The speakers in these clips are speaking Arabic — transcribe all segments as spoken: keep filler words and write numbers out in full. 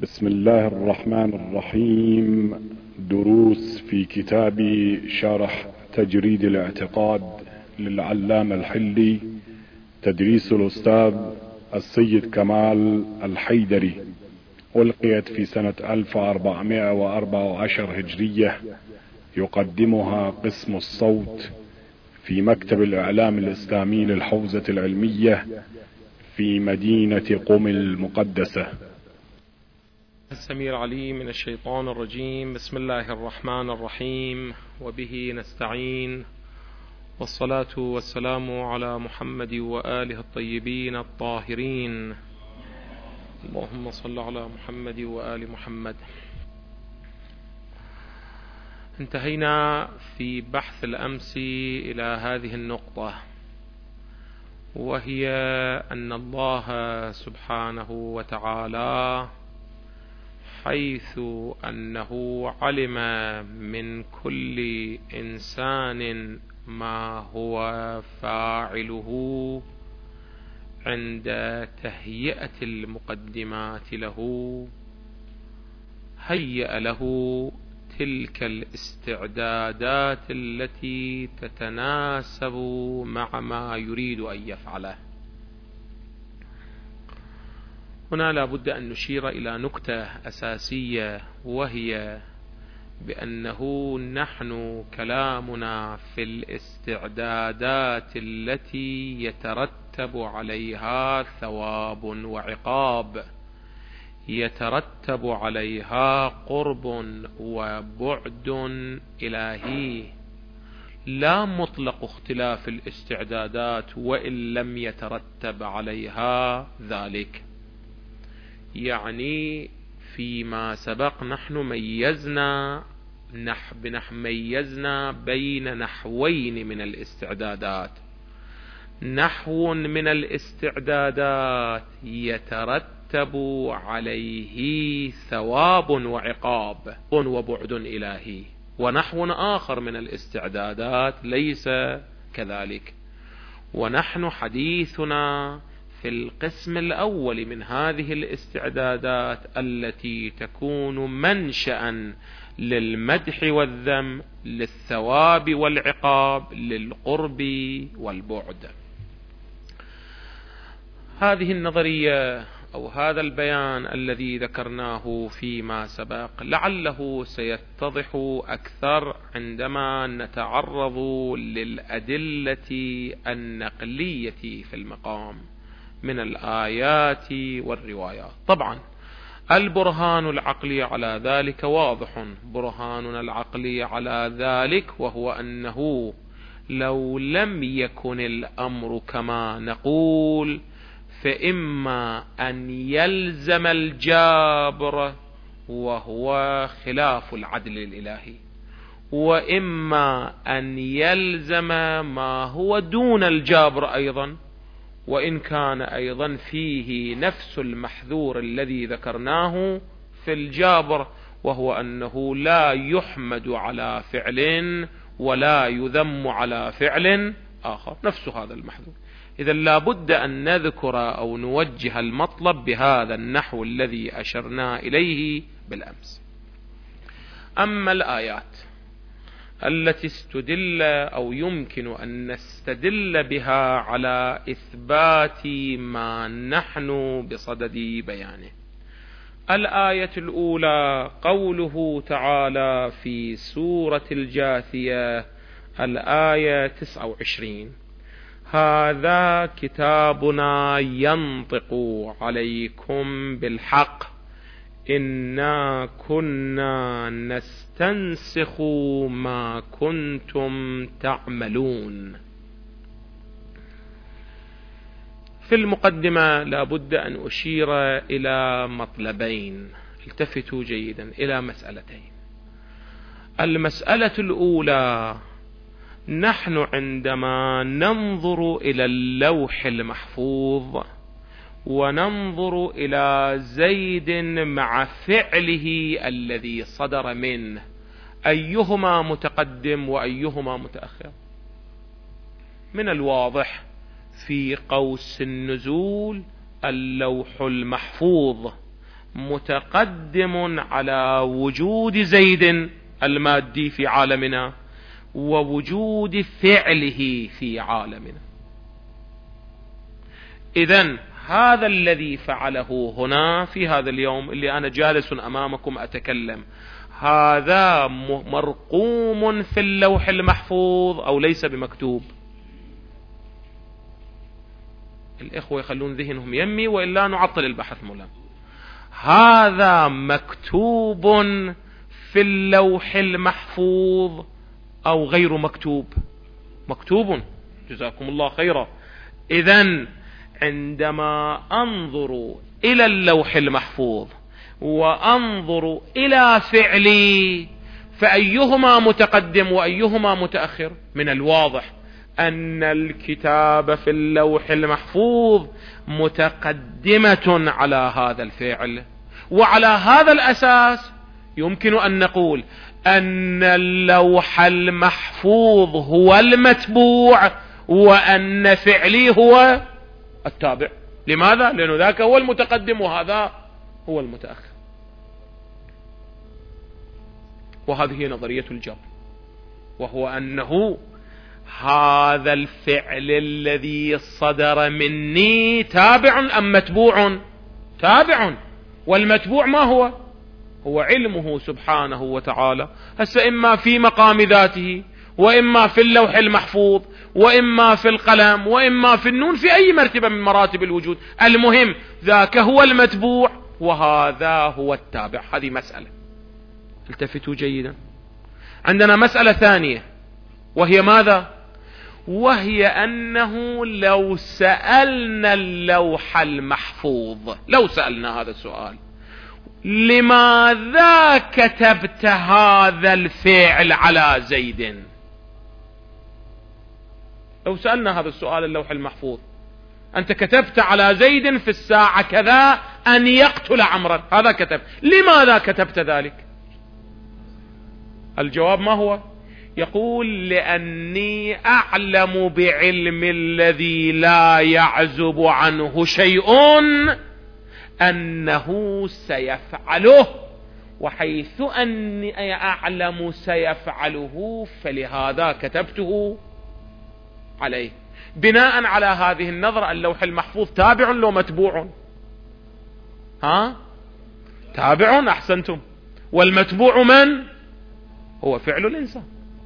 بسم الله الرحمن الرحيم. دروس في كتاب شرح تجريد الاعتقاد للعلامة الحلي، تدريس الأستاذ السيد كمال الحيدري، ألقيت في سنة ألف وأربعمائة وأربعة عشر هجرية. يقدمها قسم الصوت في مكتب الإعلام الإسلامي للحوزة العلمية في مدينة قم المقدسة. السميع العليم من الشيطان الرجيم. بسم الله الرحمن الرحيم، وبه نستعين، والصلاة والسلام على محمد وآله الطيبين الطاهرين. اللهم صل على محمد وآل محمد. انتهينا في بحث الأمس إلى هذه النقطة، وهي أن الله سبحانه وتعالى حيث أنه علم من كل إنسان ما هو فاعله عند تهيئة المقدمات له، هيأ له تلك الاستعدادات التي تتناسب مع ما يريد أن يفعله. هنا لا بد أن نشير إلى نكتة أساسية، وهي بأنه نحن كلامنا في الاستعدادات التي يترتب عليها ثواب وعقاب، يترتب عليها قرب وبعد إلهي، لا مطلق اختلاف الاستعدادات وإن لم يترتب عليها ذلك. يعني فيما سبق نحن ميزنا نحن ميزنا بين نحوين من الاستعدادات. نحو من الاستعدادات يترتب عليه ثواب وعقاب وبعد إلهي، ونحو آخر من الاستعدادات ليس كذلك. ونحن حديثنا في القسم الأول من هذه الاستعدادات التي تكون منشأ للمدح والذم، للثواب والعقاب، للقرب والبعد. هذه النظرية أو هذا البيان الذي ذكرناه فيما سبق لعله سيتضح أكثر عندما نتعرض للأدلة النقلية في المقام من الآيات والروايات. طبعا البرهان العقلي على ذلك واضح، برهاننا العقلي على ذلك وهو أنه لو لم يكن الأمر كما نقول، فإما أن يلزم الجابر وهو خلاف العدل الإلهي، وإما أن يلزم ما هو دون الجابر أيضا، وإن كان أيضا فيه نفس المحذور الذي ذكرناه في الجابر، وهو أنه لا يحمد على فعل ولا يذم على فعل آخر، نفس هذا المحذور. إذا لا بد أن نذكر أو نوجه المطلب بهذا النحو الذي أشرنا إليه بالأمس. أما الآيات التي استدل أو يمكن أن نستدل بها على إثبات ما نحن بصدد بيانه، الآية الأولى قوله تعالى في سورة الجاثية الآية تسعة وعشرين: هذا كتابنا ينطق عليكم بالحق إنا كنا نستنسخ ما كنتم تعملون. في المقدمة لا بد أن أشير إلى مطلبين، التفتوا جيدا إلى مسألتين. المسألة الأولى، نحن عندما ننظر إلى اللوح المحفوظ وننظر إلى زيد مع فعله الذي صدر منه، أيهما متقدم وأيهما متأخر؟ من الواضح في قوس النزول اللوح المحفوظ متقدم على وجود زيد المادي في عالمنا ووجود فعله في عالمنا. إذن هذا الذي فعله هنا في هذا اليوم اللي أنا جالس أمامكم أتكلم، هذا مرقوم في اللوح المحفوظ أو ليس بمكتوب؟ الإخوة يخلون ذهنهم يمي وإلا نعطل البحث ملام. هذا مكتوب في اللوح المحفوظ أو غير مكتوب؟ مكتوب، جزاكم الله خيرا. إذن عندما أنظر إلى اللوح المحفوظ وأنظر إلى فعلي فأيهما متقدم وأيهما متأخر؟ من الواضح أن الكتاب في اللوح المحفوظ متقدمة على هذا الفعل، وعلى هذا الأساس يمكن أن نقول أن اللوح المحفوظ هو المتبوع وأن فعلي هو التابع. لماذا؟ لأنه ذاك هو المتقدم وهذا هو المتأخر. وهذه هي نظرية الجبر، وهو أنه هذا الفعل الذي صدر مني تابع أم متبوع؟ تابع. والمتبوع ما هو؟ هو علمه سبحانه وتعالى، هسه إما في مقام ذاته وإما في اللوح المحفوظ وإما في القلم وإما في النون، في أي مرتبة من مراتب الوجود. المهم ذاك هو المتبوع وهذا هو التابع. هذه مسألة، التفتوا جيدا. عندنا مسألة ثانية وهي ماذا؟ وهي أنه لو سألنا اللوح المحفوظ، لو سألنا هذا السؤال، لماذا كتبت هذا الفعل على زيد؟ لو سألنا هذا السؤال اللوح المحفوظ، أنت كتبت على زيد في الساعة كذا أن يقتل عمرا، هذا كتب، لماذا كتبت ذلك؟ الجواب ما هو؟ يقول لأني أعلم بعلم الذي لا يعزب عنه شيء أنه سيفعله، وحيث أني أعلم سيفعله فلهذا كتبته عليه. بناء على هذه النظرة اللوح المحفوظ تابع لو متبوع؟ ها؟ تابع، أحسنتم. والمتبوع من؟ هو فعل الإنسان.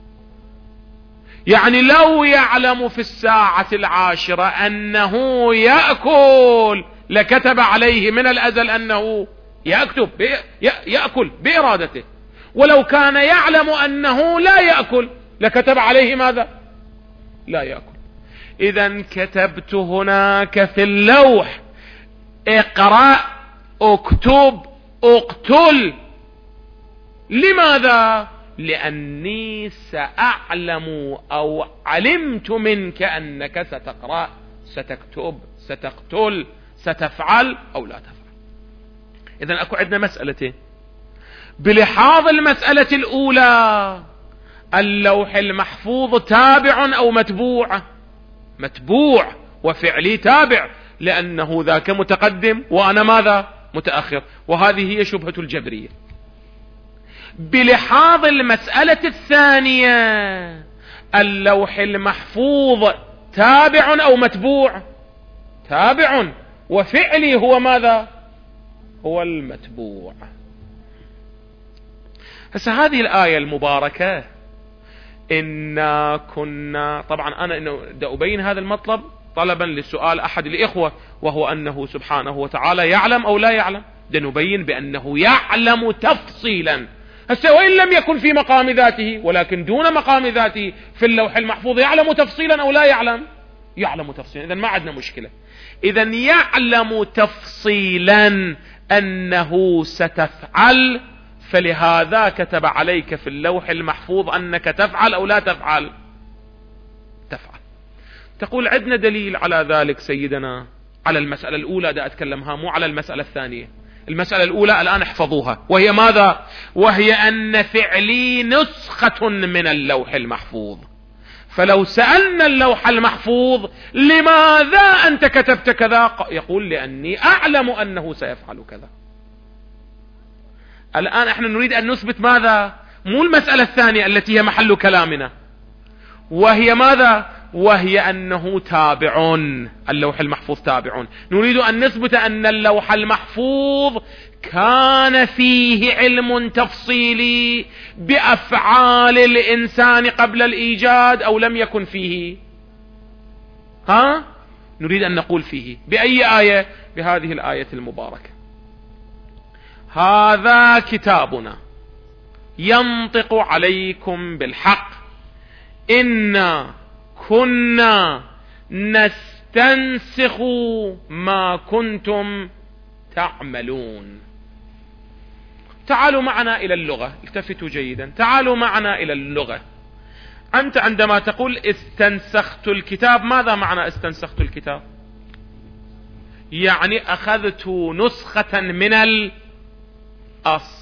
يعني لو يعلم في الساعة العاشرة أنه يأكل لكتب عليه من الأزل أنه يكتب يأكل بإرادته، ولو كان يعلم أنه لا يأكل لكتب عليه ماذا؟ لا يأكل. إذن كتبت هناك في اللوح اقرأ اكتب اقتل. لماذا؟ لأني سأعلم أو علمت منك أنك ستقرأ ستكتب ستقتل ستفعل أو لا تفعل. إذن أكو عندنا مسألتين. بلحاظ المسألة الأولى اللوح المحفوظ تابع أو متبوع؟ متبوع، وفعلي تابع لأنه ذاك متقدم وأنا ماذا؟ متأخر. وهذه هي شبهة الجبرية. بلحاظ المسألة الثانية اللوح المحفوظ تابع أو متبوع؟ تابع، وفعلي هو ماذا؟ هو المتبوع. هسه هذه الآية المباركة إنا كنا، طبعا أنا إنه أبين هذا المطلب طلبا للسؤال أحد الإخوة، وهو أنه سبحانه وتعالى يعلم أو لا يعلم. نبين بأنه يعلم تفصيلا. هسه وإن لم يكن في مقام ذاته ولكن دون مقام ذاته في اللوح المحفوظ يعلم تفصيلا أو لا يعلم؟ يعلم تفصيلا. إذن ما عندنا مشكلة. إذن يعلم تفصيلا أنه ستفعل، فلهذا كتب عليك في اللوح المحفوظ أنك تفعل أو لا تفعل؟ تفعل. تقول عندنا دليل على ذلك سيدنا على المسألة الأولى دا أتكلمها، مو على المسألة الثانية. المسألة الأولى الآن احفظوها، وهي ماذا؟ وهي أن فعلي نسخة من اللوح المحفوظ. فلو سألنا اللوح المحفوظ لماذا أنت كتبت كذا، يقول لأني أعلم أنه سيفعل كذا. الآن احنا نريد أن نثبت ماذا؟ مو المسألة الثانية التي هي محل كلامنا، وهي ماذا؟ وهي أنه تابع، اللوح المحفوظ تابع. نريد أن نثبت أن اللوح المحفوظ كان فيه علم تفصيلي بأفعال الإنسان قبل الإيجاد أو لم يكن فيه؟ ها؟ نريد أن نقول فيه. بأي آية؟ بهذه الآية المباركة: هذا كتابنا ينطق عليكم بالحق إنا كنا نستنسخ ما كنتم تعملون. تعالوا معنا إلى اللغة، التفتوا جيدا، تعالوا معنا إلى اللغة. أنت عندما تقول استنسخت الكتاب، ماذا معنى استنسخت الكتاب؟ يعني أخذت نسخة من الأصل.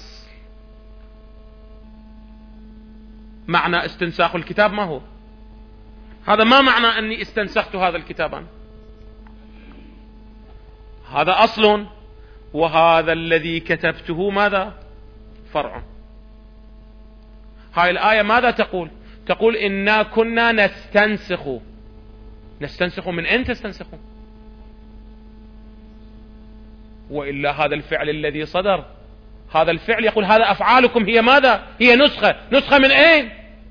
معنى استنساخ الكتاب ما هو؟ هذا ما معنى أني استنسخت هذا الكتاب أنا. هذا أصل، وهذا الذي كتبته ماذا؟ فرع. هاي الآية ماذا تقول؟ تقول إنا كنا نستنسخ. نستنسخ من أين تستنسخ؟ وإلا هذا الفعل الذي صدر، هذا الفعل يقول هذا أفعالكم هي ماذا؟ هي نسخة. نسخة من أين؟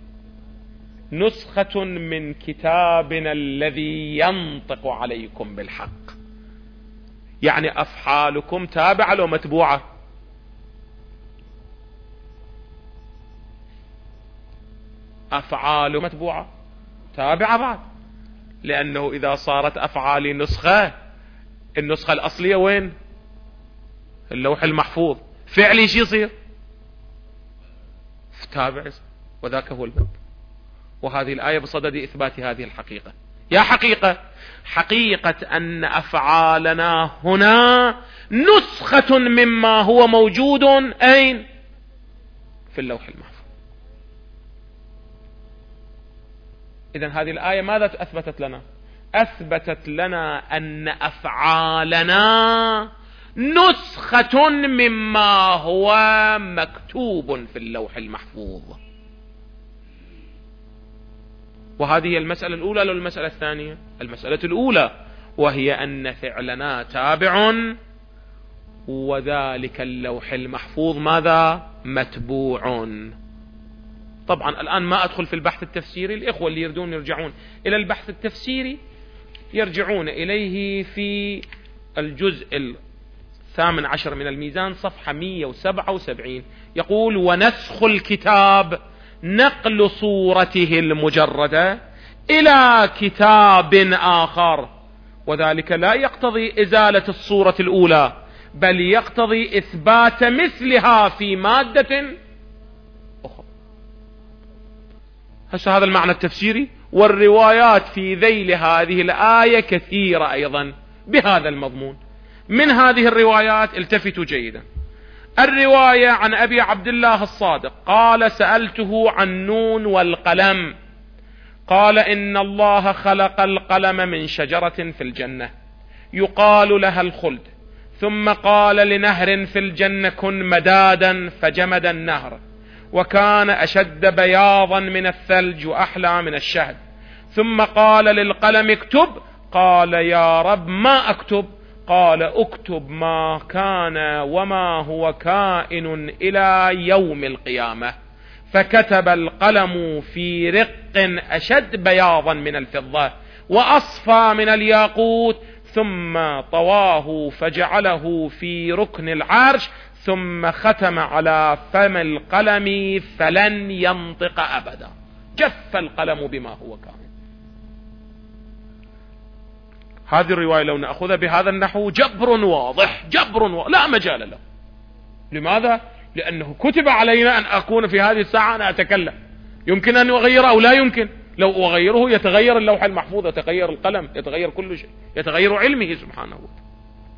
نسخة من كتابنا الذي ينطق عليكم بالحق. يعني أفعالكم تابعة أو متبوعة؟ أفعال متبوعة، تابعة بعد، لأنه إذا صارت أفعالي نسخة، النسخة الأصلية وين؟ اللوح المحفوظ. فعلي شي يصير؟ تابع، وذاك هو الباب. وهذه الآية بصدد إثبات هذه الحقيقة. يا حقيقة حقيقة أن أفعالنا هنا نسخة مما هو موجود أين؟ في اللوح المحفوظ. إذن هذه الآية ماذا أثبتت لنا؟ أثبتت لنا أن أفعالنا نسخة مما هو مكتوب في اللوح المحفوظ. وهذه هي المسألة الأولى أو المسألة الثانية؟ المسألة الأولى، وهي أن فعلنا تابع، وذلك اللوح المحفوظ ماذا؟ متبوع. طبعا الآن ما أدخل في البحث التفسيري، الإخوة اللي يريدون يرجعون إلى البحث التفسيري يرجعون إليه في الجزء الثامن عشر من الميزان صفحة مئة وسبعة وسبعين. يقول: ونسخ الكتاب نقل صورته المجردة إلى كتاب آخر، وذلك لا يقتضي إزالة الصورة الأولى، بل يقتضي إثبات مثلها في مادة أخرى. هذا المعنى التفسيري. والروايات في ذيل هذه الآية كثيرة أيضا بهذا المضمون. من هذه الروايات التفتوا جيدا: الرواية عن أبي عبد الله الصادق قال: سألته عن نون والقلم، قال: إن الله خلق القلم من شجرة في الجنة يقال لها الخلد، ثم قال لنهر في الجنة كن مدادا فجمد النهر، وكان أشد بياضا من الثلج وأحلى من الشهد، ثم قال للقلم اكتب، قال: يا رب ما أكتب؟ قال: اكتب ما كان وما هو كائن إلى يوم القيامة. فكتب القلم في رق أشد بياضا من الفضة وأصفى من الياقوت، ثم طواه فجعله في ركن العرش، ثم ختم على فم القلم فلن ينطق أبدا. جف القلم بما هو كائن. هذه الرواية لو نأخذها بهذا النحو جبر واضح، جبر واضح لا مجال له. لماذا؟ لأنه كتب علينا أن أكون في هذه الساعة أنا أتكلم. يمكن أن أغيره أو لا يمكن. لو أغيره يتغير اللوح المحفوظ، يتغير القلم، يتغير كل شيء، يتغير علمه سبحانه وتعالى.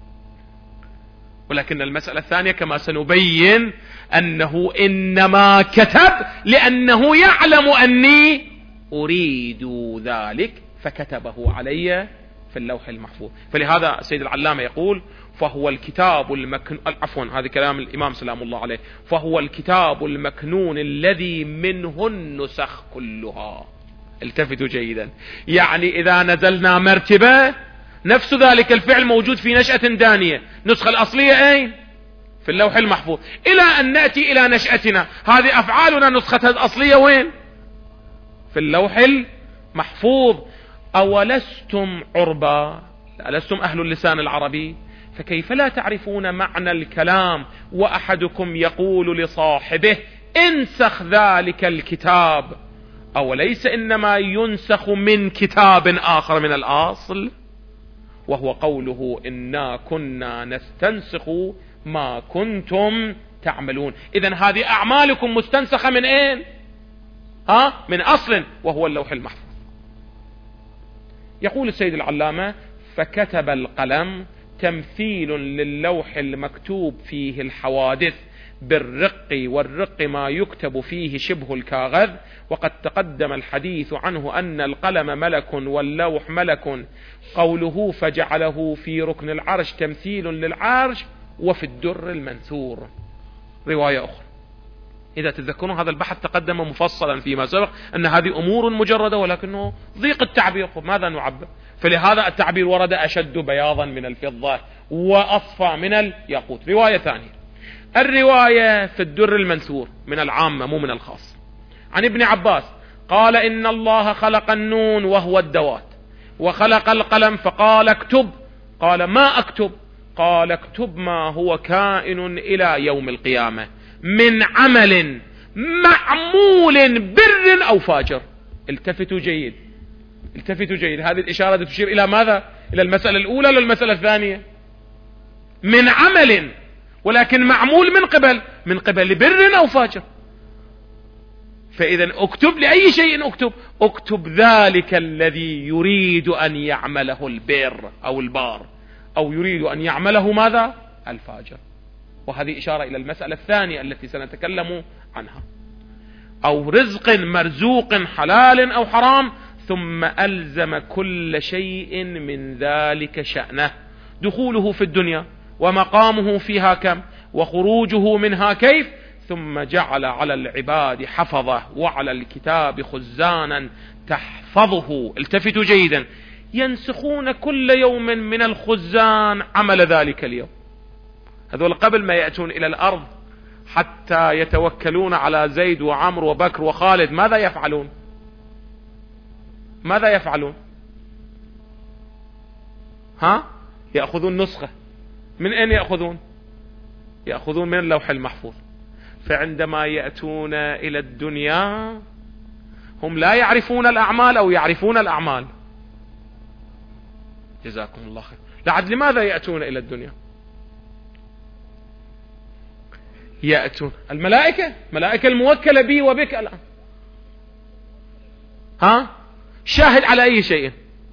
ولكن المسألة الثانية كما سنبين أنه إنما كتب لأنه يعلم أني أريد ذلك، فكتبه علي في اللوح المحفوظ. فلهذا السيد العلامة يقول فهو الكتاب المكنون، عفوا هذا كلام الإمام سلام الله عليه، فهو الكتاب المكنون الذي منه النسخ كلها. التفتوا جيدا، يعني إذا نزلنا مرتبة نفس ذلك الفعل موجود في نشأة دانية، نسخة الأصلية أين؟ في اللوح المحفوظ. إلى أن نأتي إلى نشأتنا، هذه أفعالنا نسختها الأصلية وين؟ في اللوح المحفوظ. أولستم عربا، ألستم أهل اللسان العربي؟ فكيف لا تعرفون معنى الكلام وأحدكم يقول لصاحبه انسخ ذلك الكتاب، أوليس إنما ينسخ من كتاب آخر من الأصل؟ وهو قوله إنا كنا نستنسخ ما كنتم تعملون. إذن هذه أعمالكم مستنسخة من أين؟ ها؟ من أصل وهو اللوح المحفوظ. يقول السيد العلامة فكتب القلم تمثيل للوح المكتوب فيه الحوادث بالرق، والرق ما يكتب فيه شبه الكاغذ. وقد تقدم الحديث عنه أن القلم ملك واللوح ملك. قوله فجعله في ركن العرش تمثيل للعرش وفي الدر المنثور رواية أخرى. إذا تذكرون هذا البحث تقدم مفصلا فيما سبق أن هذه أمور مجردة، ولكنه ضيق التعبير، ماذا نعبر؟ فلهذا التعبير ورد أشد بياضا من الفضة وأصفى من الياقوت. رواية ثانية، الرواية في الدر المنثور من العامة مو من الخاص، عن ابن عباس قال إن الله خلق النون وهو الدوات، وخلق القلم فقال اكتب، قال ما اكتب؟ قال اكتب ما هو كائن إلى يوم القيامة من عمل معمول بر أو فاجر. التفتوا جيد، التفتوا جيد، هذه الإشارة تشير إلى ماذا؟ إلى المسألة الأولى ولا المسألة الثانية؟ من عمل، ولكن معمول من قبل من قبل بر أو فاجر. فإذا اكتب لأي شيء اكتب، اكتب ذلك الذي يريد أن يعمله البر أو البار، أو يريد أن يعمله ماذا؟ الفاجر. وهذه إشارة إلى المسألة الثانية التي سنتكلم عنها. أو رزق مرزوق حلال أو حرام، ثم ألزم كل شيء من ذلك شأنه، دخوله في الدنيا ومقامه فيها كم، وخروجه منها كيف، ثم جعل على العباد حفظه وعلى الكتاب خزانا تحفظه. التفتوا جيدا، ينسخون كل يوم من الخزان عمل ذلك اليوم. هذول قبل ما يأتون إلى الأرض حتى يتوكلون على زيد وعمر وبكر وخالد ماذا يفعلون؟ ماذا يفعلون؟ ها؟ يأخذون نسخة. من أين يأخذون؟ يأخذون من اللوح المحفوظ. فعندما يأتون إلى الدنيا هم لا يعرفون الأعمال أو يعرفون الأعمال؟ جزاكم الله خير. لعد لماذا يأتون إلى الدنيا؟ يأتون الملائكة، ملائكة الموكلة بي وبك الآن، ها؟ شاهد على أي شيء؟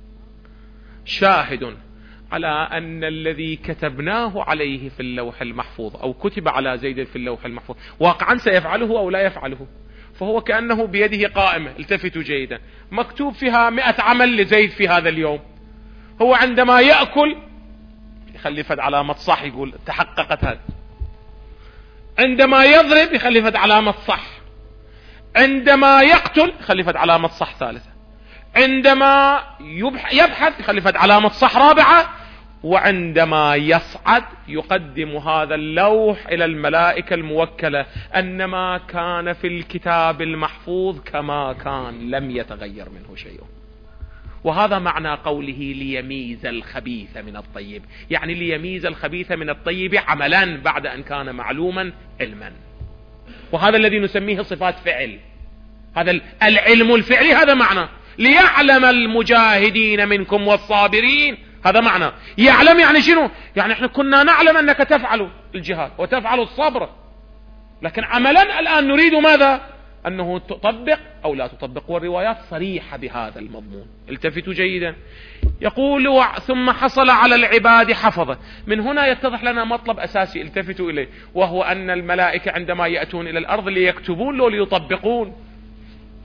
شاهد على أن الذي كتبناه عليه في اللوح المحفوظ أو كتب على زيد في اللوح المحفوظ واقعا سيفعله أو لا يفعله، فهو كأنه بيده قائمة. التفتوا جيدا، مكتوب فيها مئة عمل لزيد في هذا اليوم. هو عندما يأكل يخلي فد علامة صح، يقول تحققت هذا. عندما يضرب يخلي فد علامة صح. عندما يقتل يخلي فد علامة صح ثالثة. عندما يبحث يخلي فد علامة صح رابعة. وعندما يصعد يقدم هذا اللوح إلى الملائكة الموكلة أنما كان في الكتاب المحفوظ كما كان لم يتغير منه شيء. وهذا معنى قوله ليميز الخبيث من الطيب، يعني ليميز الخبيث من الطيب عملا بعد أن كان معلوما علما. وهذا الذي نسميه صفات فعل، هذا العلم الفعلي، هذا معنى ليعلم المجاهدين منكم والصابرين. هذا معنى يعلم، يعني شنو؟ يعني احنا كنا نعلم أنك تفعل الجهاد وتفعل الصبر، لكن عملا الآن نريد ماذا؟ أنه تطبق أو لا تطبق، والروايات صريحة بهذا المضمون. التفتوا جيدا، يقول ثم حصل على العباد حفظه. من هنا يتضح لنا مطلب أساسي التفتوا إليه، وهو أن الملائكة عندما يأتون إلى الأرض ليكتبون لو ليطبقون؟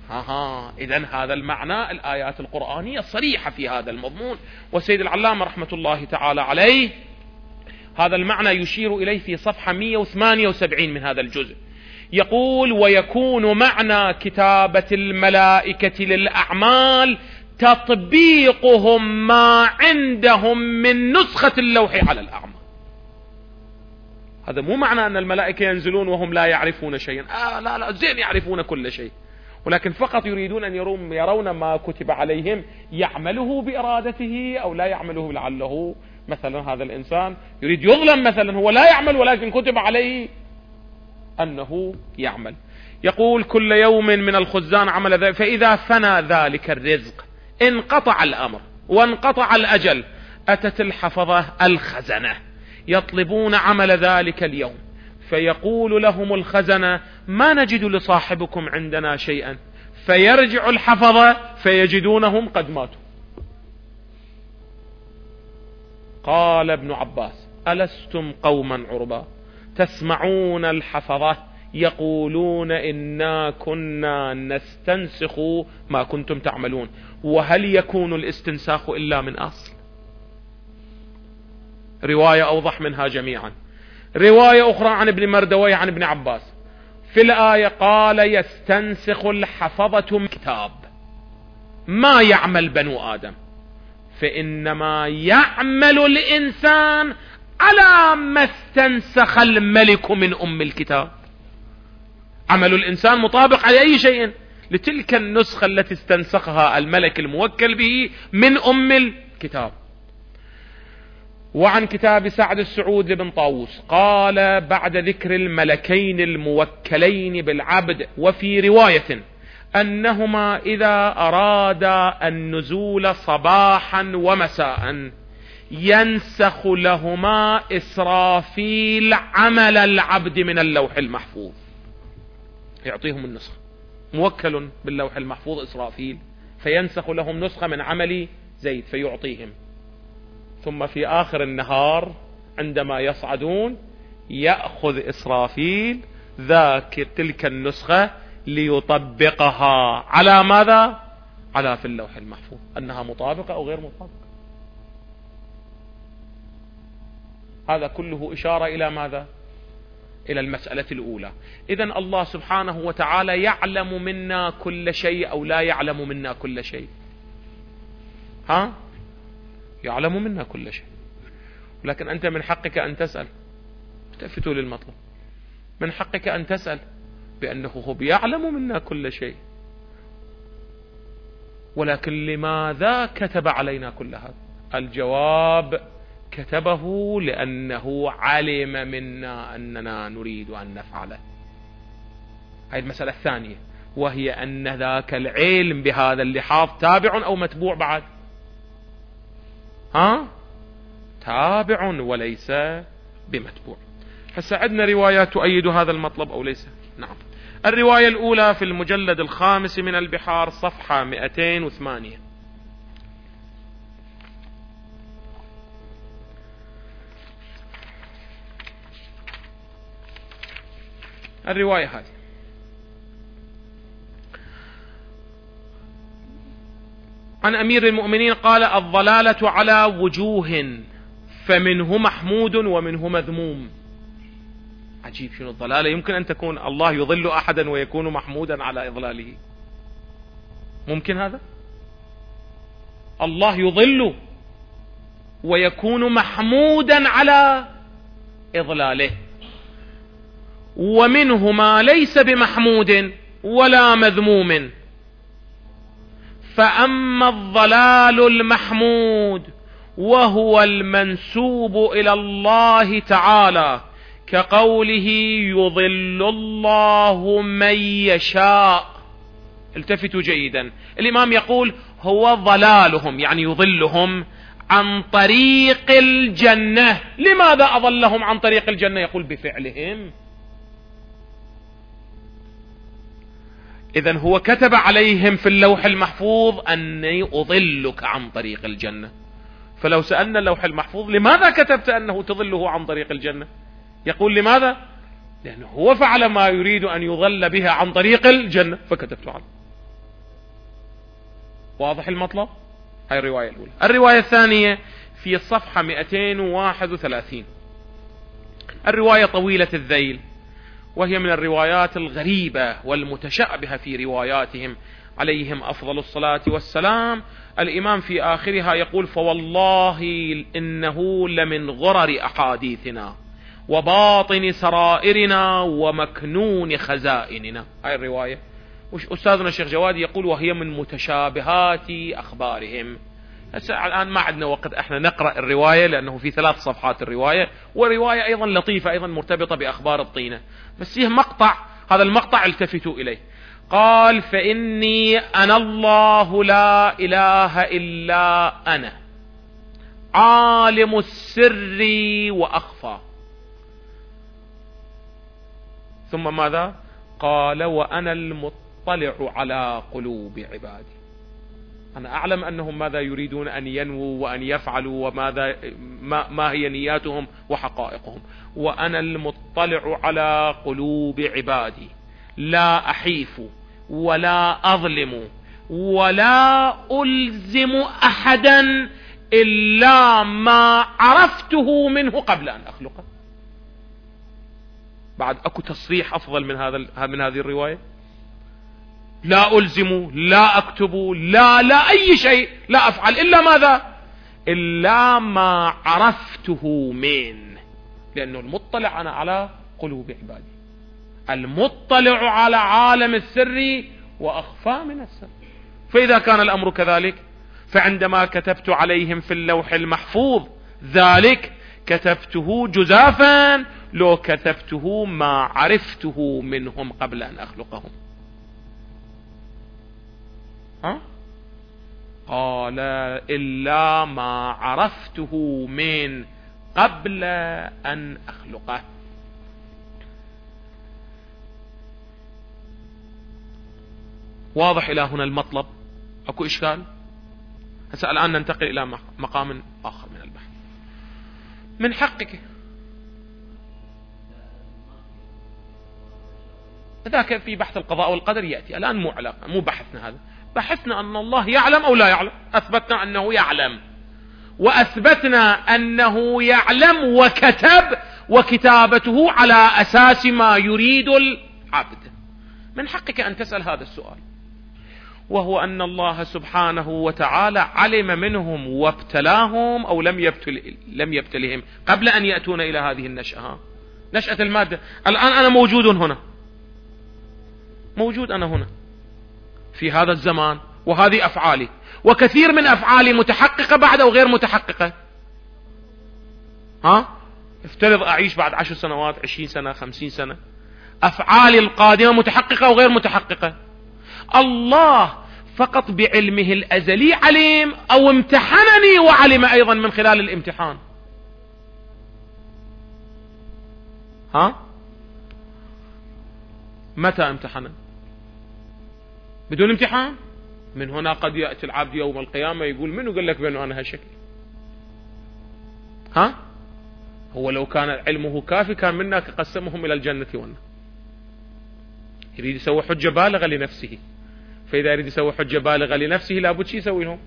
ها ها إذن هذا المعنى، الآيات القرآنية صريحة في هذا المضمون، والسيد العلامة رحمة الله تعالى عليه هذا المعنى يشير إليه في صفحة مئة وثمانية وسبعين من هذا الجزء. يقول: ويكون معنى كتابة الملائكة للأعمال تطبيقهم ما عندهم من نسخة اللوح على الأعمال. هذا مو معنى أن الملائكة ينزلون وهم لا يعرفون شيئا، آه لا لا زين يعرفون كل شيء، ولكن فقط يريدون أن يرون, يرون ما كتب عليهم يعمله بإرادته أو لا يعمله. لعله مثلا هذا الإنسان يريد يظلم مثلا، هو لا يعمل ولكن كتب عليه أنه يعمل. يقول: كل يوم من الخزان عمل ذلك، فإذا فنى ذلك الرزق انقطع الأمر وانقطع الأجل، أتت الحفظة الخزنة يطلبون عمل ذلك اليوم، فيقول لهم الخزنة: ما نجد لصاحبكم عندنا شيئا، فيرجع الحفظة فيجدونهم قد ماتوا. قال ابن عباس: ألستم قوما عربا تسمعون الحفظة يقولون إنا كنا نستنسخ ما كنتم تعملون، وهل يكون الاستنساخ إلا من أصل؟ رواية أوضح منها جميعا، رواية أخرى عن ابن مردوي عن ابن عباس في الآية قال: يستنسخ الحفظة من كتاب ما يعمل بنو آدم، فإنما يعمل الإنسان على ما استنسخ الملك من أم الكتاب. عمل الإنسان مطابق على أي شيء لتلك النسخة التي استنسخها الملك الموكل به من أم الكتاب. وعن كتاب سعد السعود لابن طاووس قال: بعد ذكر الملكين الموكلين بالعبد، وفي رواية أنهما إذا أرادا النزول صباحا ومساء ينسخ لهما إسرافيل عمل العبد من اللوح المحفوظ، يعطيهم النسخة، موكل باللوح المحفوظ إسرافيل، فينسخ لهم نسخة من عمل زيد فيعطيهم. ثم في آخر النهار عندما يصعدون يأخذ إسرافيل ذاك تلك النسخة ليطبقها على ماذا؟ على في اللوح المحفوظ، أنها مطابقة أو غير مطابقة. هذا كله إشارة إلى ماذا؟ إلى المسألة الأولى. إذن الله سبحانه وتعالى يعلم منا كل شيء أو لا يعلم منا كل شيء؟ ها؟ يعلم منا كل شيء، ولكن أنت من حقك أن تسأل. التفتوا للمطلب، من حقك أن تسأل بأنه هو يعلم منا كل شيء، ولكن لماذا كتب علينا كل هذا؟ الجواب: كتبه لأنه علم منا أننا نريد أن نفعله. هذه المسألة الثانية، وهي أن ذاك العلم بهذا اللحاظ تابع أو متبوع بعد؟ ها؟ تابع وليس بمتبوع. هسه عندنا روايات تؤيد هذا المطلب أو ليس؟ نعم. الرواية الأولى في المجلد الخامس من البحار صفحة مئتين وثمانية. الرواية هذه: عن أمير المؤمنين قال: الضلالة على وجوه، فمنه محمود ومنه مذموم. عجيب، شنو الضلالة؟ يمكن أن تكون الله يضل أحدا ويكون محمودا على إضلاله، ممكن هذا؟ الله يضل ويكون محمودا على إضلاله، ومنه ما ليس بمحمود ولا مذموم. فأما الضلال المحمود وهو المنسوب إلى الله تعالى كقوله: يضل الله من يشاء. التفتوا جيدا، الإمام يقول هو ضلالهم، يعني يضلهم عن طريق الجنة. لماذا أضلهم عن طريق الجنة؟ يقول بفعلهم. إذن هو كتب عليهم في اللوح المحفوظ أني أضلك عن طريق الجنة. فلو سألنا اللوح المحفوظ لماذا كتبت أنه تضله عن طريق الجنة؟ يقول لماذا؟ لأنه هو فعل ما يريد أن يضل بها عن طريق الجنة فكتبت عنه. واضح المطلب؟ هاي الرواية الأولى. الرواية الثانية في الصفحة مئتين وواحد وثلاثين، الرواية طويلة الذيل، وهي من الروايات الغريبة والمتشابهة في رواياتهم عليهم أفضل الصلاة والسلام. الإمام في آخرها يقول: فوالله إنه لمن غرر أحاديثنا وباطن سرائرنا ومكنون خزائننا. هاي الرواية وش أستاذنا الشيخ جواد يقول وهي من متشابهات أخبارهم. الآن ما عندنا وقت احنا نقرأ الرواية لأنه في ثلاث صفحات الرواية، ورواية أيضا لطيفة أيضا مرتبطة بأخبار الطينة، بس فيه مقطع، هذا المقطع التفتوا إليه. قال: فإني أنا الله لا إله إلا أنا عالم السر وأخفى. ثم ماذا؟ قال: وأنا المطلع على قلوب عبادي. أنا أعلم أنهم ماذا يريدون أن ينووا وأن يفعلوا وماذا ما, ما هي نياتهم وحقائقهم. وأنا المطلع على قلوب عبادي لا أحيف ولا أظلم ولا ألزم أحدا إلا ما عرفته منه قبل أن أخلقه. بعد أكو تصريح أفضل من هذا من هذه الرواية؟ لا ألزم، لا أكتب، لا لا أي شيء لا أفعل إلا ماذا؟ إلا ما عرفته من، لأنه المطلع أنا على قلوب عبادي، المطلع على عالم السر وأخفى من السر. فإذا كان الأمر كذلك فعندما كتبت عليهم في اللوح المحفوظ ذلك كتبته جزافا لو كتبته ما عرفته منهم قبل أن أخلقهم. ها؟ قال: إلا ما عرفته من قبل أن أخلقه. واضح إلى هنا المطلب؟ أكو إشكال؟ هسه الآن ننتقل إلى مقام آخر من البحث. من حقك ذاك في بحث القضاء والقدر يأتي، الآن مو علاقة، مو بحثنا هذا. بحثنا أن الله يعلم أو لا يعلم، أثبتنا أنه يعلم، وأثبتنا أنه يعلم وكتب، وكتابته على أساس ما يريد العبد. من حقك أن تسأل هذا السؤال، وهو أن الله سبحانه وتعالى علم منهم وابتلاهم أو لم يبتل لم يبتلهم قبل أن يأتون إلى هذه النشأة، نشأة المادة. الآن أنا موجود هنا، موجود أنا هنا في هذا الزمان، وهذه أفعالي، وكثير من أفعالي متحققة بعد أو غير متحققة. ها؟ افترض أعيش بعد عشر سنوات، عشرين سنة، خمسين سنة، أفعالي القادمة متحققة أو غير متحققة. الله فقط بعلمه الأزلي علم، أو امتحنني وعلم أيضا من خلال الامتحان. ها؟ متى امتحن؟ بدون امتحان. من هنا قد يأتي العبد يوم القيامة يقول: منو قال لك بأنه أنا هالشكل؟ ها؟ هو لو كان علمه كافي كان منا قسمهم إلى الجنة والنار. يريد يسوي حجة بالغة لنفسه، فإذا يريد يسوي حجة بالغة لنفسه لابد شي يسوي لهم؟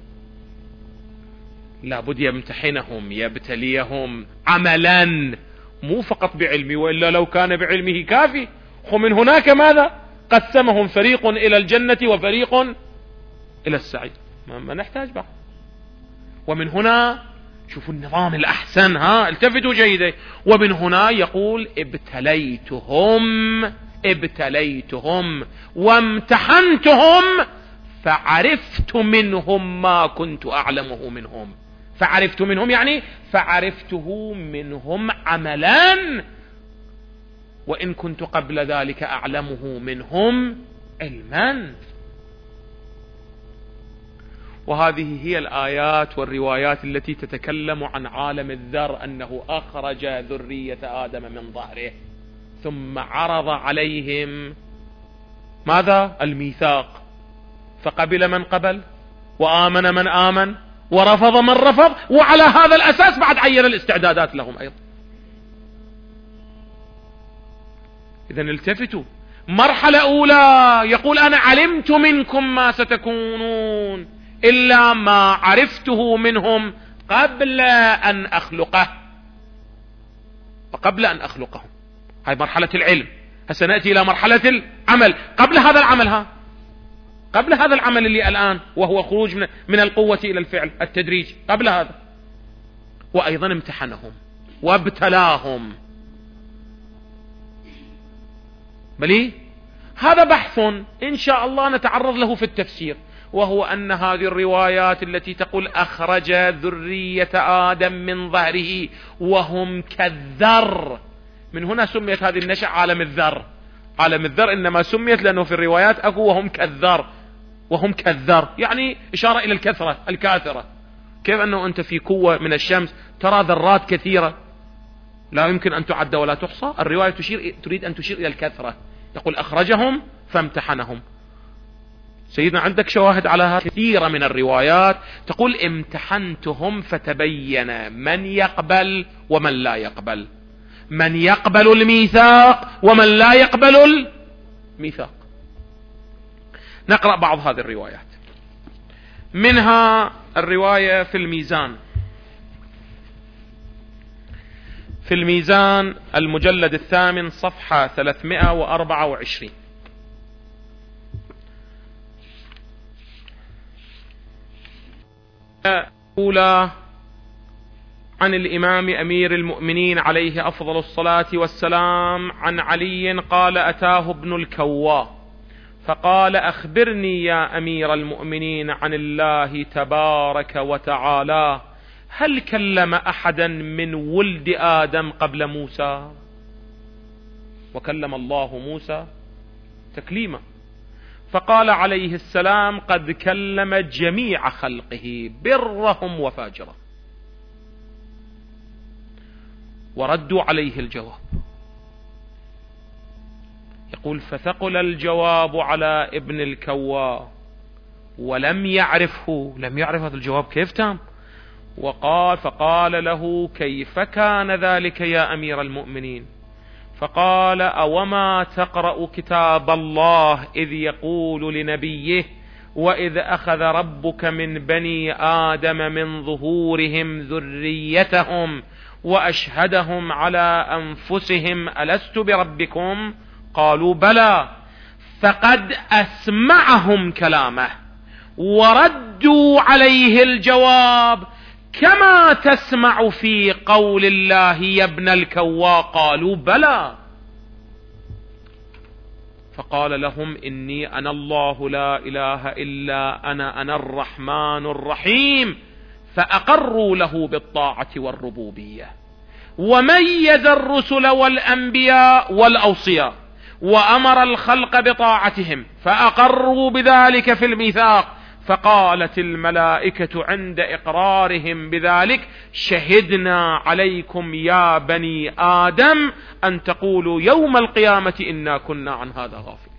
لابد يمتحنهم، يبتليهم عملا، مو فقط بعلمه، وإلا لو كان بعلمه كافي. ومن هناك ماذا؟ قسمهم فريق إلى الجنة وفريق إلى السعير، ما نحتاج بعد. ومن هنا شوفوا النظام الأحسن، ها التفتوا جيدا. ومن هنا يقول: ابتليتهم ابتليتهم وامتحنتهم فعرفت منهم ما كنت أعلمه منهم. فعرفت منهم يعني فعرفته منهم عملا، وإن كنت قبل ذلك أعلمه منهم علما. وهذه هي الآيات والروايات التي تتكلم عن عالم الذر، أنه أخرج ذرية آدم من ظهره ثم عرض عليهم ماذا؟ الميثاق، فقبل من قبل وآمن من آمن ورفض من رفض، وعلى هذا الأساس بعد عين الاستعدادات لهم أيضا. إذن التفتوا، مرحلة أولى يقول: أنا علمت منكم ما ستكونون، إلا ما عرفته منهم قبل أن أخلقه، فقبل أن أخلقهم. هاي مرحلة العلم. هسه نأتي إلى مرحلة العمل. قبل هذا العمل، ها قبل هذا العمل اللي الآن وهو خروج من, من القوة إلى الفعل، التدريج قبل هذا. وأيضا امتحنهم وابتلاهم. بلي هذا بحث إن شاء الله نتعرض له في التفسير، وهو أن هذه الروايات التي تقول أخرج ذرية آدم من ظهره وهم كالذر، من هنا سميت هذه النشأة عالم الذر. عالم الذر إنما سميت لأنه في الروايات أكو وهم كالذر، وهم كالذر يعني إشارة إلى الكثرة الكاثرة. كيف أنه أنت في قوة من الشمس ترى ذرات كثيرة لا يمكن أن تعد ولا تحصى، الرواية تشير تريد أن تشير إلى الكثرة. يقول أخرجهم فامتحنهم. سيدنا عندك شواهد على هذا كثيرة من الروايات تقول امتحنتهم فتبين من يقبل ومن لا يقبل، من يقبل الميثاق ومن لا يقبل الميثاق. نقرأ بعض هذه الروايات. منها الرواية في الميزان، في الميزان المجلد الثامن صفحة ثلاثمائة وأربعة وعشرين. أولى عن الإمام أمير المؤمنين عليه أفضل الصلاة والسلام عن علي قال أتاه ابن الكوا فقال أخبرني يا أمير المؤمنين عن الله تبارك وتعالى هل كلم أحدا من ولد آدم قبل موسى؟ وكلم الله موسى تكليما. فقال عليه السلام قد كلم جميع خلقه برهم وفاجرهم. وردوا عليه الجواب. يقول فثقل الجواب على ابن الكوا ولم يعرفه، لم يعرف هذا الجواب كيف تام. وقال فقال له كيف كان ذلك يا أمير المؤمنين؟ فقال أوما تقرأ كتاب الله إذ يقول لنبيه وإذ أخذ ربك من بني آدم من ظهورهم ذريتهم وأشهدهم على أنفسهم ألست بربكم؟ قالوا بلى. فقد أسمعهم كلامه وردوا عليه الجواب كما تسمع في قول الله يا ابن الكوا؟ قالوا بلى. فقال لهم إني أنا الله لا إله إلا أنا أنا الرحمن الرحيم. فأقروا له بالطاعة والربوبية وميز الرسل والأنبياء والأوصياء وأمر الخلق بطاعتهم فأقروا بذلك في الميثاق. فقالت الملائكة عند إقرارهم بذلك شهدنا عليكم يا بني آدم أن تقولوا يوم القيامة إنا كنا عن هذا غافلين.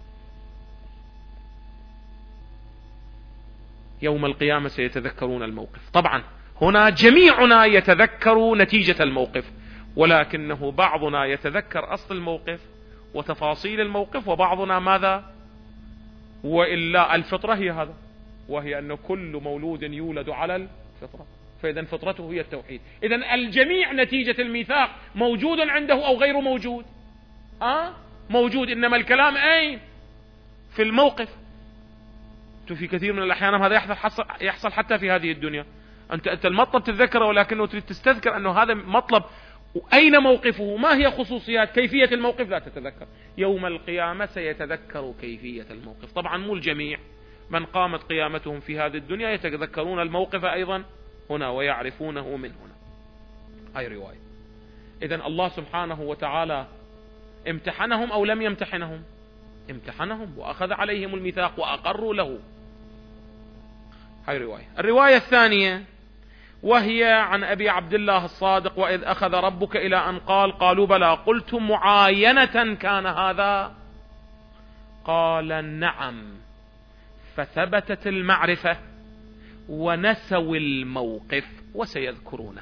يوم القيامة سيتذكرون الموقف. طبعا هنا جميعنا يتذكر نتيجة الموقف، ولكنه بعضنا يتذكر أصل الموقف وتفاصيل الموقف، وبعضنا ماذا؟ وإلا الفطرة هي هذا، وهي أن كل مولود يولد على الفطرة، فإذا فطرته هي التوحيد. إذن الجميع نتيجة الميثاق موجود عنده أو غير موجود؟ آه موجود، إنما الكلام أين؟ في الموقف. في كثير من الأحيان هذا يحصل, يحصل حتى في هذه الدنيا. أنت, أنت المطلب تتذكره، ولكنه تريد تستذكر أنه هذا مطلب أين موقفه، ما هي خصوصيات كيفية الموقف لا تتذكر. يوم القيامة سيتذكر كيفية الموقف. طبعا مو الجميع، من قامت قيامتهم في هذه الدنيا يتذكرون الموقف أيضا هنا ويعرفونه من هنا. هاي رواية. إذن الله سبحانه وتعالى امتحنهم أو لم يمتحنهم؟ امتحنهم وأخذ عليهم الميثاق وأقروا له. هاي رواية. الرواية الثانية وهي عن أبي عبد الله الصادق وإذ أخذ ربك إلى أن قال قالوا بلى قلت معاينة كان هذا؟ قال نعم. فثبتت المعرفة ونسوا الموقف وسيذكرونه.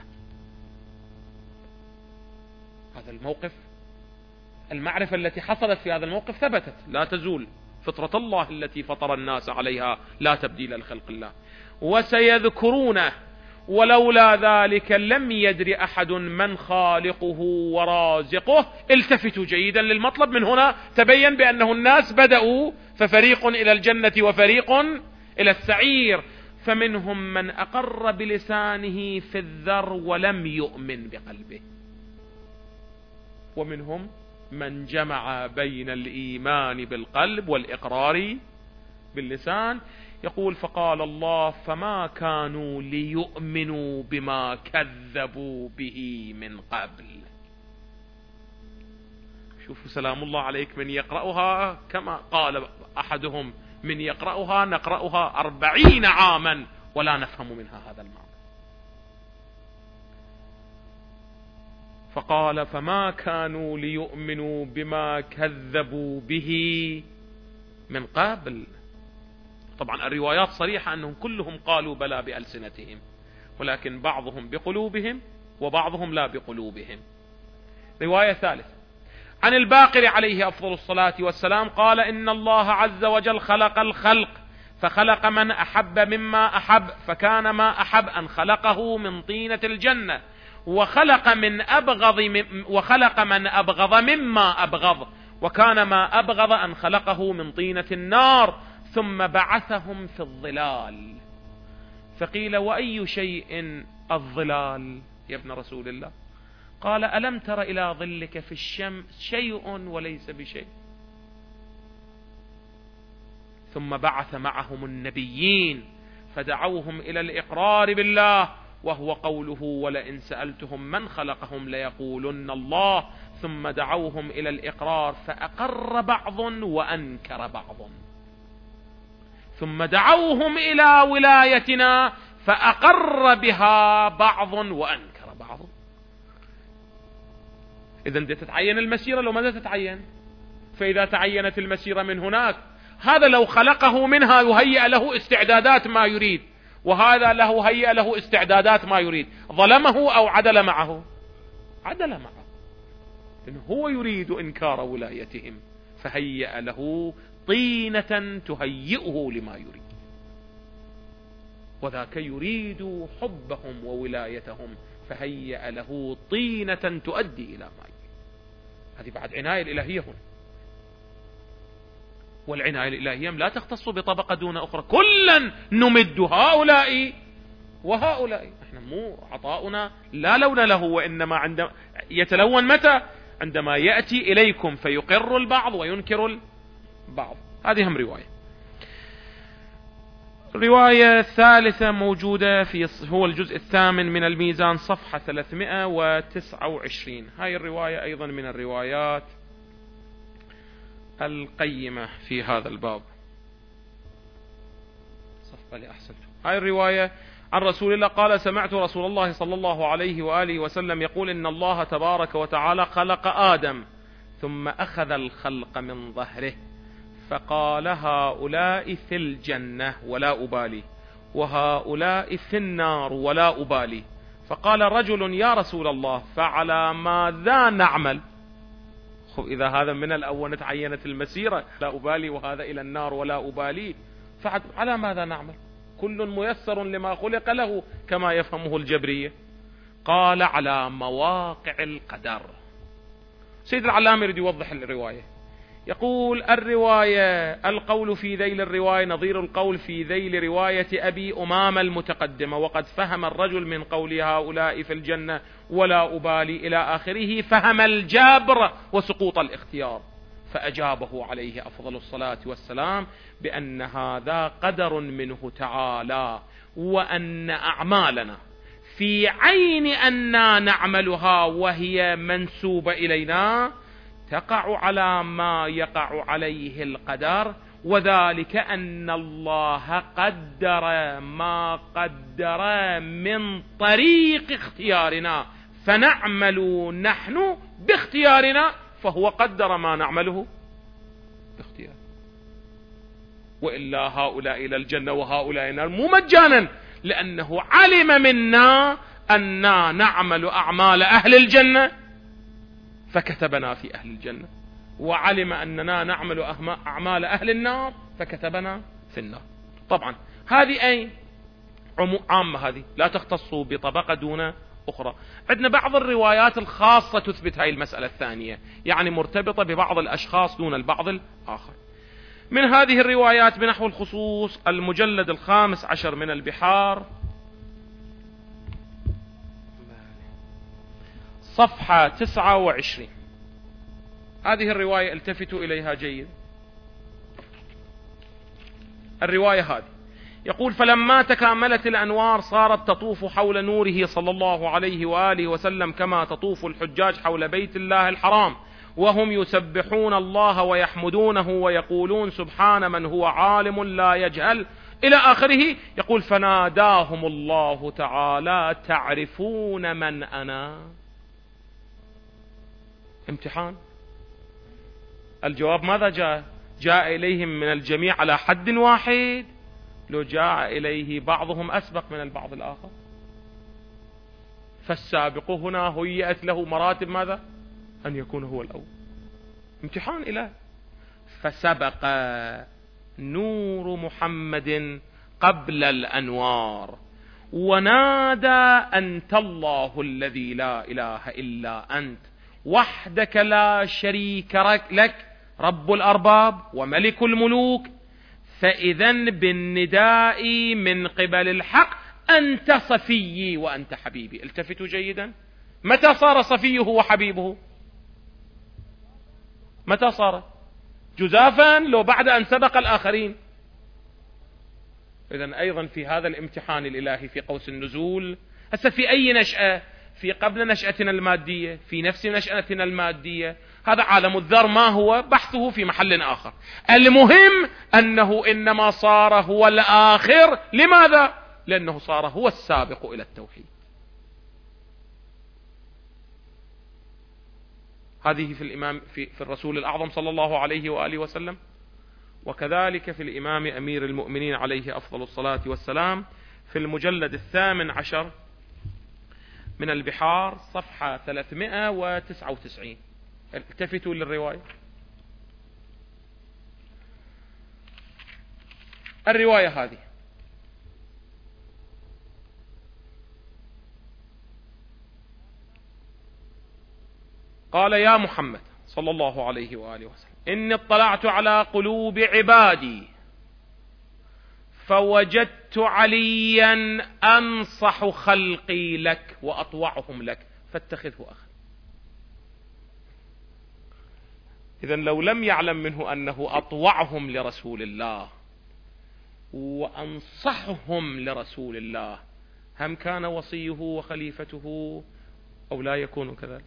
هذا الموقف، المعرفة التي حصلت في هذا الموقف ثبتت لا تزول، فطرة الله التي فطر الناس عليها لا تبديل لخلق الله. وسيذكرونه ولولا ذلك لم يدر أحد من خالقه ورازقه. التفتوا جيدا للمطلب من هنا، تبين بأنه الناس بدأوا، ففريق إلى الجنة وفريق إلى السعير، فمنهم من أقر بلسانه في الذر ولم يؤمن بقلبه، ومنهم من جمع بين الإيمان بالقلب والإقرار باللسان. يقول فقال الله فما كانوا ليؤمنوا بما كذبوا به من قبل. شوفوا سلام الله عليك، من يقرأها كما قال أحدهم من يقرأها نقرأها أربعين عاما ولا نفهم منها هذا المعنى. فقال فما كانوا ليؤمنوا بما كذبوا به من قبل. طبعا الروايات صريحة أنهم كلهم قالوا بلى بألسنتهم، ولكن بعضهم بقلوبهم وبعضهم لا بقلوبهم. رواية ثالثة عن الباقر عليه أفضل الصلاة والسلام قال إن الله عز وجل خلق الخلق فخلق من أحب مما أحب، فكان ما أحب أن خلقه من طينة الجنة، وخلق من أبغض وخلق من أبغض مما أبغض، وكان ما أبغض أن خلقه من طينة النار، ثم بعثهم في الظلال. فقيل وأي شيء الظلال يا ابن رسول الله؟ قال ألم تر إلى ظلك في الشمس شيء وليس بشيء. ثم بعث معهم النبيين فدعوهم إلى الإقرار بالله، وهو قوله ولئن سألتهم من خلقهم ليقولن الله. ثم دعوهم إلى الإقرار فأقر بعض وأنكر بعض. ثم دعوهم إلى ولايتنا فأقر بها بعض وأنكر بعض. إذن تتعين المسيرة لو ماذا تتعين؟ فإذا تعينت المسيرة من هناك، هذا لو خلقه منها يهيئ له استعدادات ما يريد، وهذا له هيئ له استعدادات ما يريد، ظلمه أو عدل معه؟ عدل معه، إنه هو يريد إنكار ولايتهم فهيئ له طينة تهيئه لما يريد، وذاك يريد حبهم وولايتهم فهيئ له طينة تؤدي إلى ما يريد. هذه بعد عناية الإلهية هنا، والعناية الإلهية لا تختص بطبقة دون أخرى، كلا نمد هؤلاء وهؤلاء. احنا مو عطاؤنا لا لون له، وإنما عندما يتلون متى؟ عندما يأتي إليكم فيقر البعض وينكر البعض. هذه هم رواية. الرواية الثالثة موجودة في هو الجزء الثامن من الميزان صفحة ثلاثمائة وتسعة وعشرين. هاي الرواية أيضا من الروايات القيمة في هذا الباب. صفحة لأحسنته. هاي الرواية عن رسول الله قال سمعت رسول الله صلى الله عليه وآله وسلم يقول إن الله تبارك وتعالى خلق آدم ثم أخذ الخلق من ظهره فقال هؤلاء في الجنة ولا أبالي، وهؤلاء في النار ولا أبالي. فقال رجل يا رسول الله فعلى ماذا نعمل؟ خب إذا هذا من الأول تعينت المسيرة لا أبالي، وهذا إلى النار ولا أبالي، فعلى ماذا نعمل؟ كل ميسر لما خلق له كما يفهمه الجبرية. قال على مواقع القدر. سيد العلامة يريد يوضح الرواية، يقول الرواية القول في ذيل الرواية نظير القول في ذيل رواية أبي أمامة المتقدمة، وقد فهم الرجل من قول هؤلاء في الجنة ولا أبالي إلى آخره فهم الجبر وسقوط الاختيار، فأجابه عليه أفضل الصلاة والسلام بأن هذا قدر منه تعالى، وأن أعمالنا في عين أننا نعملها وهي منسوبة إلينا تقع على ما يقع عليه القدر، وذلك أن الله قدر ما قدر من طريق اختيارنا فنعمل نحن باختيارنا، فهو قدر ما نعمله باختيار. وإلا هؤلاء إلى الجنة وهؤلاء النار مو مجانا، لأنه علم منا أننا نعمل أعمال أهل الجنة فكتبنا في أهل الجنة، وعلم أننا نعمل أعمال أهل النار فكتبنا في النار. طبعا هذه أي عامة، هذه لا تختص بطبقة دون أخرى. عندنا بعض الروايات الخاصة تثبت هاي المسألة الثانية، يعني مرتبطة ببعض الأشخاص دون البعض الآخر. من هذه الروايات بنحو الخصوص المجلد الخامس عشر من البحار، صفحة تسعة وعشرين. هذه الرواية التفتوا إليها جيد. الرواية هذه يقول: فلما تكاملت الأنوار صارت تطوف حول نوره صلى الله عليه وآله وسلم كما تطوف الحجاج حول بيت الله الحرام، وهم يسبحون الله ويحمدونه ويقولون سبحان من هو عالم لا يجهل إلى آخره. يقول: فناداهم الله تعالى: تعرفون من أنا؟ امتحان. الجواب ماذا جاء؟ جاء إليهم من الجميع على حد واحد، لو جاء إليه بعضهم أسبق من البعض الآخر. فالسابق هنا هيئت له مراتب ماذا؟ أن يكون هو الأول. امتحان إله. فسبق نور محمد قبل الأنوار ونادى: أنت الله الذي لا إله إلا أنت وحدك لا شريك لك رب الأرباب وملك الملوك، فإذن بالنداء من قبل الحق أنت صفيي وأنت حبيبي. التفتوا جيدا. متى صار صفيه وحبيبه؟ متى صار؟ جزافا لو بعد أن سبق الآخرين. إذن أيضا في هذا الامتحان الإلهي في قوس النزول، هسه في أي نشأة؟ في قبل نشأتنا المادية، في نفس نشأتنا المادية. هذا عالم الذر ما هو بحثه في محل آخر. المهم أنه إنما صار هو الآخر. لماذا؟ لأنه صار هو السابق إلى التوحيد. هذه في الإمام في, في الرسول الأعظم صلى الله عليه وآله وسلم، وكذلك في الإمام أمير المؤمنين عليه أفضل الصلاة والسلام في المجلد الثامن عشر من البحار صفحة ثلاثمائة وتسعة وتسعين. التفتوا للرواية. الرواية هذه: قال: يا محمد صلى الله عليه وآله وسلم، إني اطلعت على قلوب عبادي فوجدت عليا أنصح خلقي لك وأطوعهم لك فاتخذه أخا. إذن لو لم يعلم منه أنه أطوعهم لرسول الله وأنصحهم لرسول الله، هم كان وصيه وخليفته أو لا يكون كذلك؟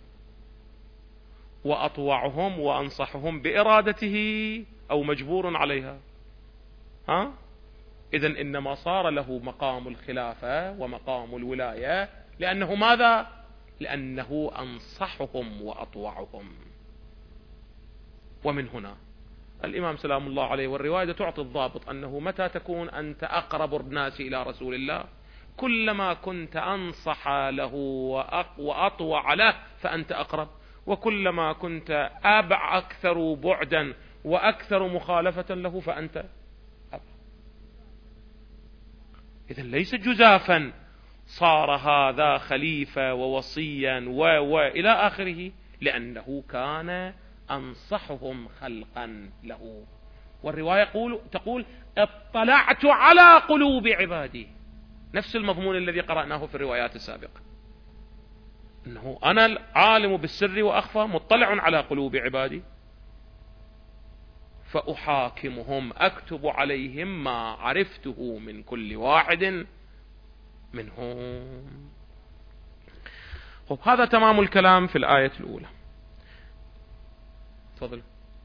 وأطوعهم وأنصحهم بإرادته أو مجبور عليها؟ ها؟ إذن إنما صار له مقام الخلافة ومقام الولاية لأنه ماذا؟ لأنه أنصحهم وأطوعهم. ومن هنا الإمام سلام الله عليه والرواية تعطي الضابط أنه متى تكون أنت أقرب الناس إلى رسول الله كلما كنت أنصح له وأطوع له فأنت أقرب، وكلما كنت أبع أكثر بعدا وأكثر مخالفة له فأنت أبع. إذن ليس جزافا صار هذا خليفة ووصيا و و إلى آخره، لأنه كان أنصحهم خلقا له. والرواية يقول تقول اطلعت على قلوب عبادي، نفس المضمون الذي قرأناه في الروايات السابقة، أنه أنا العالم بالسر وأخفى مطلع على قلوب عبادي فأحاكمهم أكتب عليهم ما عرفته من كل واحد منهم. خب هذا تمام الكلام في الآية الأولى. تفضل.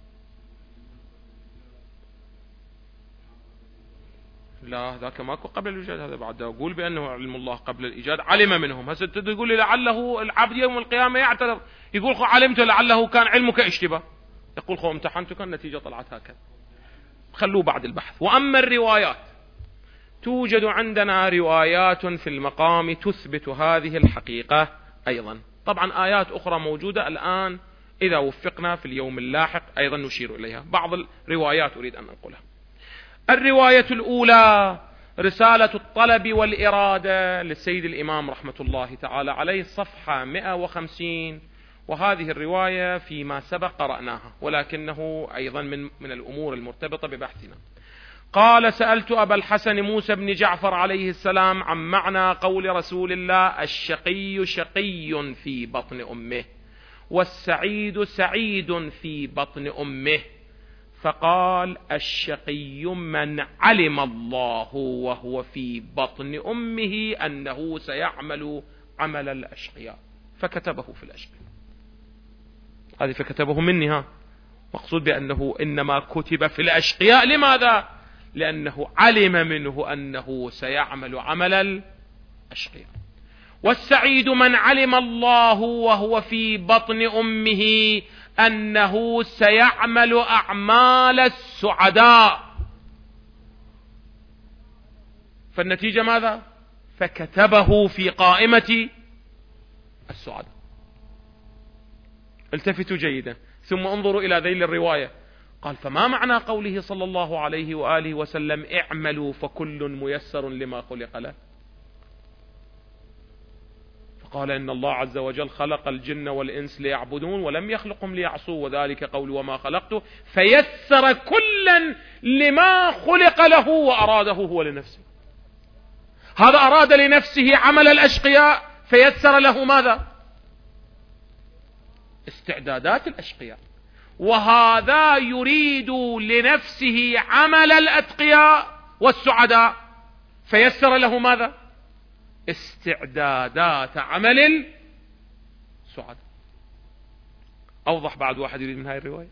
لا ذاك ماكو قبل الإيجاد، هذا بعد أقول بأنه علم الله قبل الإيجاد علم منهم. هسه تقول لي لعله العبد يوم القيامة يعتذر يقول خو علمته لعله كان علمك اشتباه، يقول خو امتحنتك النتيجة طلعت هكذا، خلوه بعد البحث. وأما الروايات توجد عندنا روايات في المقام تثبت هذه الحقيقة أيضا. طبعا آيات أخرى موجودة الآن إذا وفقنا في اليوم اللاحق أيضا نشير إليها. بعض الروايات أريد أن أنقلها. الرواية الأولى رسالة الطلب والإرادة للسيد الإمام رحمة الله تعالى عليه، صفحة مئة وخمسين، وهذه الرواية فيما سبق قرأناها، ولكنه أيضا من, من الأمور المرتبطة ببحثنا. قال: سألت أبا الحسن موسى بن جعفر عليه السلام عن معنى قول رسول الله: الشقي شقي في بطن أمه، والسعيد سعيد في بطن أمه. فقال: الشقي من علم الله وهو في بطن أمه أنه سيعمل عمل الأشقياء فكتبه في الأشقياء. هذه فكتبه مني، ها مقصود بأنه إنما كتب في الأشقياء. لماذا؟ لأنه علم منه أنه سيعمل عمل الأشقياء. والسعيد من علم الله وهو في بطن أمه أنه سيعمل أعمال السعداء. فالنتيجة ماذا؟ فكتبه في قائمة السعداء. التفتوا جيدا ثم انظروا إلى ذيل الرواية. قال: فما معنى قوله صلى الله عليه وآله وسلم: اعملوا فكل ميسر لما خلق له؟ قال: إن الله عز وجل خلق الجن والإنس ليعبدون ولم يخلقهم ليعصوا، وذلك قول وما خلقته، فيسر كلا لما خلق له وأراده هو لنفسه. هذا أراد لنفسه عمل الأشقياء فيسر له ماذا؟ استعدادات الأشقياء. وهذا يريد لنفسه عمل الأتقياء والسعداء فيسر له ماذا؟ استعدادات عمل السعداء. أوضح بعد واحد يريد من هذه الرواية.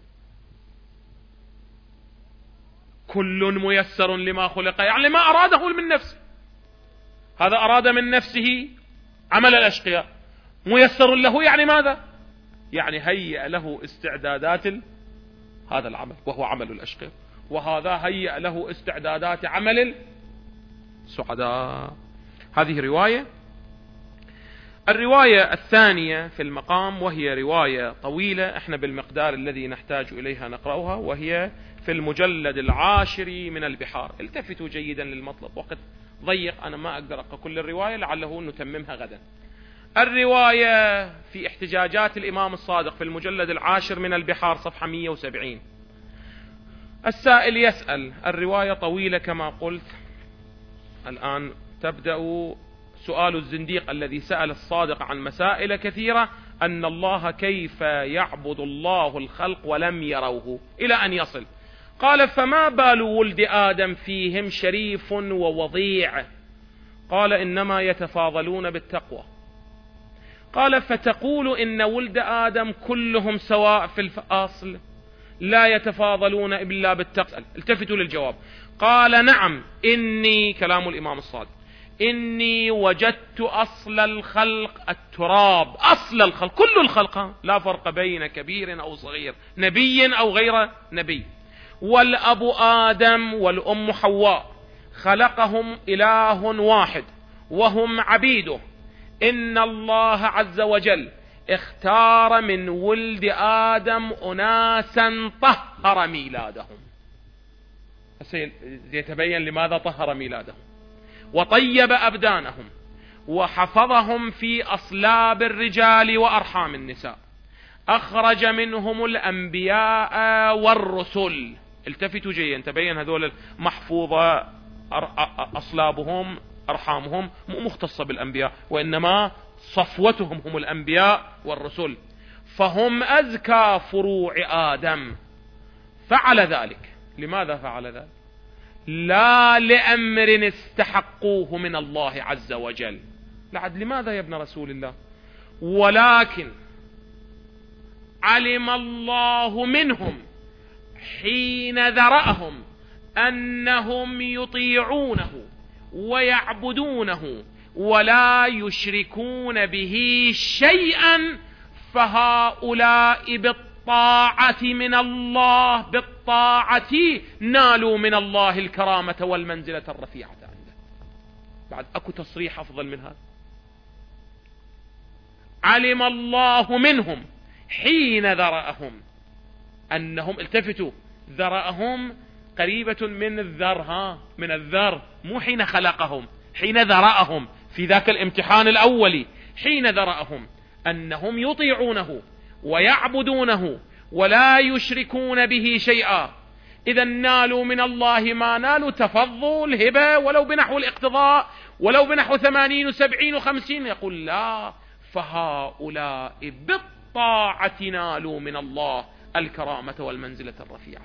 كل ميسر لما خلق، يعني ما أراده من نفسه. هذا أراد من نفسه عمل الأشقياء، ميسر له يعني ماذا؟ يعني هيئ له استعدادات هذا العمل وهو عمل الأشقياء، وهذا هيئ له استعدادات عمل السعداء. هذه رواية. الرواية الثانية في المقام وهي رواية طويلة، احنا بالمقدار الذي نحتاج إليها نقرأها، وهي في المجلد العاشر من البحار. التفتوا جيدا للمطلب، وقت ضيق أنا ما أقدر أقرأ كل الرواية، لعله نتممها غدا. الرواية في احتجاجات الإمام الصادق في المجلد العاشر من البحار صفحة مئة وسبعين. السائل يسأل، الرواية طويلة كما قلت. الآن تبدأ سؤال الزنديق الذي سأل الصادق عن مسائل كثيرة، أن الله كيف يعبد الله الخلق ولم يروه، إلى أن يصل. قال: فما بال ولد آدم فيهم شريف ووضيع؟ قال: إنما يتفاضلون بالتقوى. قال: فتقول إن ولد آدم كلهم سواء في الأصل لا يتفاضلون إلا بالتقوى؟ التفتوا للجواب. قال: نعم، إني، كلام الإمام الصادق، إني وجدت أصل الخلق التراب. أصل الخلق، كل الخلق، لا فرق بين كبير أو صغير، نبي أو غير نبي. والأب آدم والأم حواء، خلقهم إله واحد وهم عبيده. إن الله عز وجل اختار من ولد آدم أناسا طهر ميلادهم. يتبين لماذا طهر ميلادهم، وطيب أبدانهم، وحفظهم في أصلاب الرجال وأرحام النساء. أخرج منهم الأنبياء والرسل. التفتوا جيدا، تبين هذول محفوظة أصلابهم أرحامهم، مو مختصة بالأنبياء، وإنما صفوتهم هم الأنبياء والرسل، فهم أزكى فروع آدم. فعل ذلك. لماذا فعل ذلك؟ لا لأمر استحقوه من الله عز وجل. لعد لماذا يا ابن رسول الله؟ ولكن علم الله منهم حين ذرأهم أنهم يطيعونه ويعبدونه ولا يشركون به شيئا، فهؤلاء بالطاعة من الله بالطاعة نالوا من الله الكرامة والمنزلة الرفيعة عنده. بعد أكو تصريح أفضل من هذا. علم الله منهم حين ذرأهم، أنهم التفتوا ذرأهم قريبة من الذر، ها من الذر، مو حين خلقهم، حين ذرأهم في ذاك الامتحان الأولي، حين ذرأهم أنهم يطيعونه ويعبدونه ولا يشركون به شيئا. إذا نالوا من الله ما نالوا، تفضل هبة ولو بنحو الاقتضاء، ولو بنحو ثمانين وسبعين وخمسين. يقول لا، فهؤلاء بالطاعة نالوا من الله الكرامة والمنزلة الرفيعة.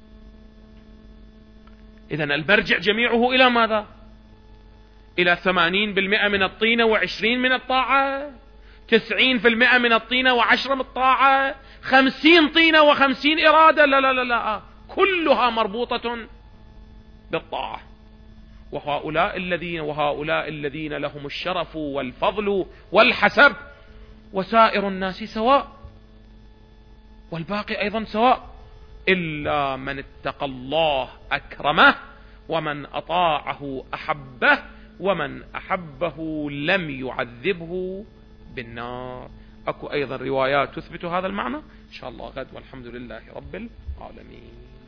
إذا المرجع جميعه إلى ماذا؟ إلى ثمانين بالمئة من الطينة وعشرين من الطاعة، تسعين في المئة من الطينة وعشرة من الطاعة، خمسين طينة وخمسين إرادة. لا لا لا لا، كلها مربوطة بالطاعة. وهؤلاء الذين وهؤلاء الذين لهم الشرف والفضل والحسب، وسائر الناس سواء، والباقي أيضا سواء، إلا من اتقى الله أكرمه، ومن أطاعه أحبه، ومن أحبه لم يعذبه بالنار. أكو أيضا روايات تثبت هذا المعنى إن شاء الله غد، والحمد لله رب العالمين.